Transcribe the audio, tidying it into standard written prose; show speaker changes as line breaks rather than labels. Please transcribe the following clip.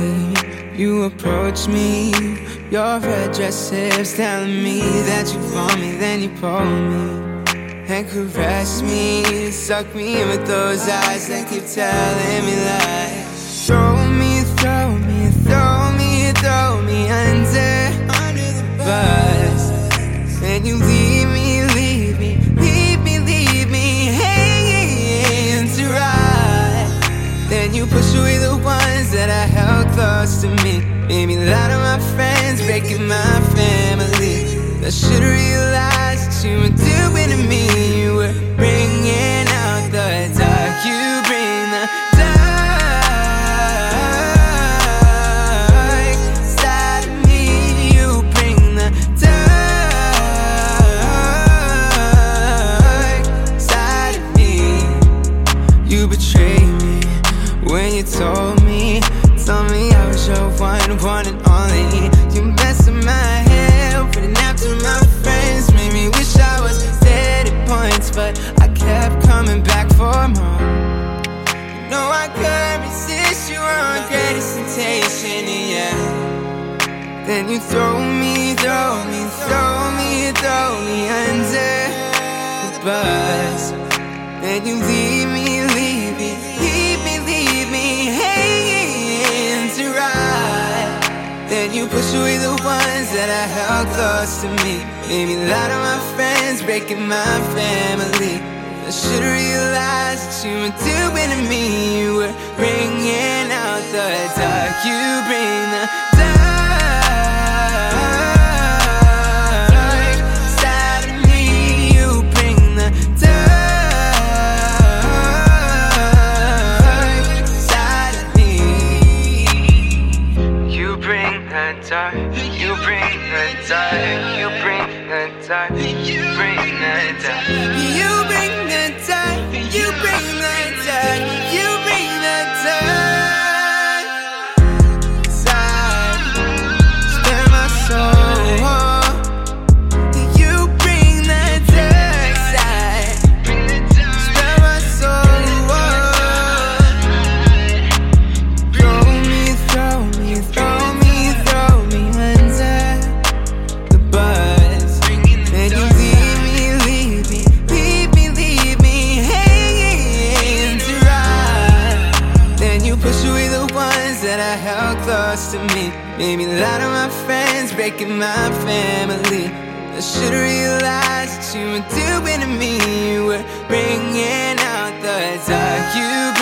finally you approach me. Your red dress hips telling me that you want me. Then you pull me and caress me, suck me in with those eyes that keep telling me lies. Throw me, throw me, throw me, throw me under the bus. And you leave me, leave me, leave me, leave me hanging to dry. Then you push away the ones that I held close to me. Made me lie to my friends, breaking my family. I should've realized that you were doing to me. You were bringing out the dark. You bring the dark side of me. You bring the dark side of me. You betrayed me when you told me I was your one and only. You messed with my head, running after my friends. Made me wish I was dead at points, but I kept coming back for more. You know I couldn't resist, you were my greatest temptation, yeah. Then you throw me, throw me, throw me, throw me under the bus. Then you leave me, leave me, leave me, leave me hanging to dry. Then you push away the ones that I held close to me. Made me lie to my friends, breaking my family. I should've realized that you were doing to me. You were bringing out the dark. You bring the dark side of me. You bring the dark side of me. You bring the dark. You bring the dark. You bring the dark. You bring the dark. You bring the dark. You bring the dark. You bring the dark side. Spare my soul. You bring the dark side. Spare my soul. Throw me, throw me, throw me, throw me under the bus. Then you leave me, leave me, leave me, leave me hanging to dry. Then you push away the ones that I held close to me. Made me lie to my friends, breaking my family. I should've realized that you were doing to me. You were bringing out the dark. You